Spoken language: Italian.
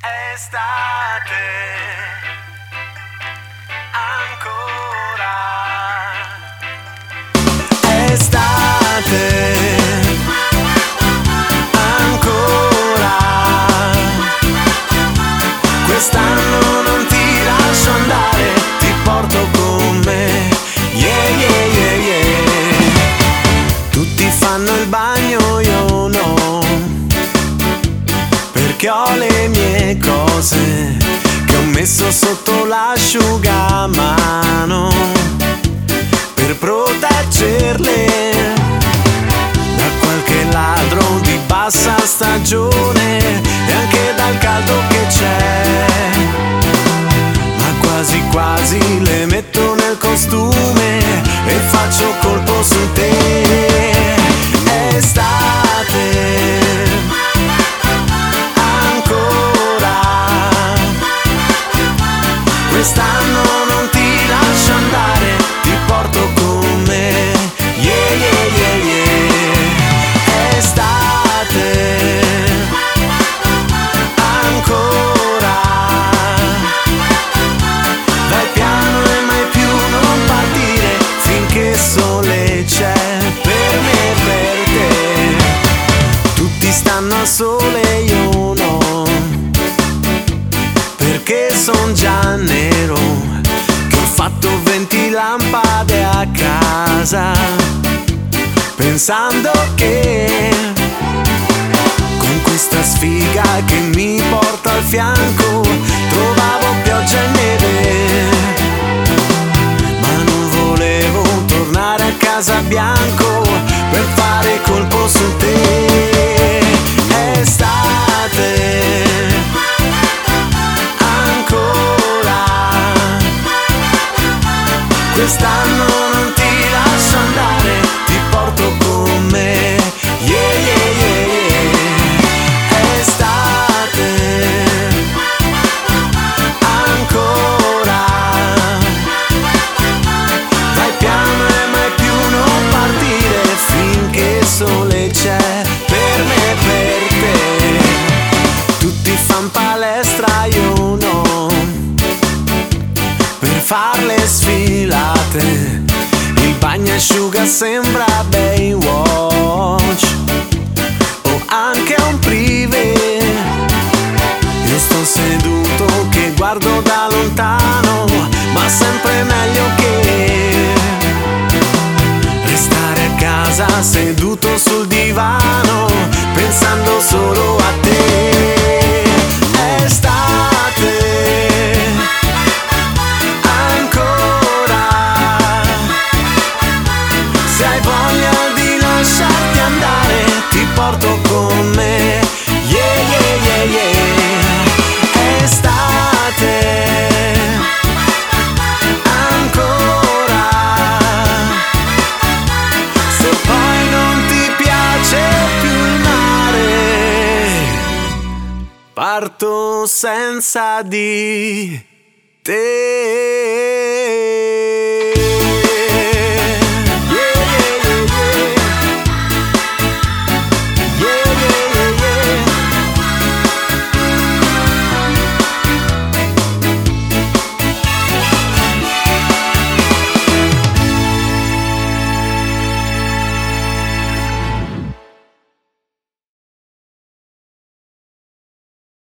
Estate ancora. Estate ancora. Quest'anno non ti lascio andare, ti porto con me. Yeah, yeah, yeah, yeah. Tutti fanno il bagno, io no, perché ho le mie cose che ho messo sotto l'asciugamano per proteggerle da qualche ladro di bassa stagione e anche dal caldo che c'è. Ma quasi quasi le metto nel costume e faccio colpo su te. Estate ancora. Quest'anno non ti lascio andare, ti porto con me. Yeah, yeah, yeah, yeah. Estate ancora. Vai piano e mai più non partire finché il sole c'è per me e per te. Tutti stanno al sole, io no, perché son già nero, che ho fatto 20 lampade a casa, pensando che con questa sfiga che mi porta al fianco trovavo pioggia e neve. Ma non volevo tornare a casa bianco per fare colpo su te. Estate ancora. Quest'anno non ti lascio andare, ti porto con me. Yeah, yeah, yeah, yeah. Estate ancora. Vai piano e mai più non partire finché il sole c'è per me e per te. Tutti fan palestra, io no, per far le sfilate. Il bagnasciuga sembra Baywatch o anche un privé. Io sto seduto che guardo da lontano, ma sempre meglio che restare a casa seduto sul divano pensando solo a te. Estate ancora. Se hai voglia di lasciarti andare, ti porto con me. Yeah, yeah, yeah, yeah. Estate ancora. Se poi non ti piace più il mare, parto senza di te.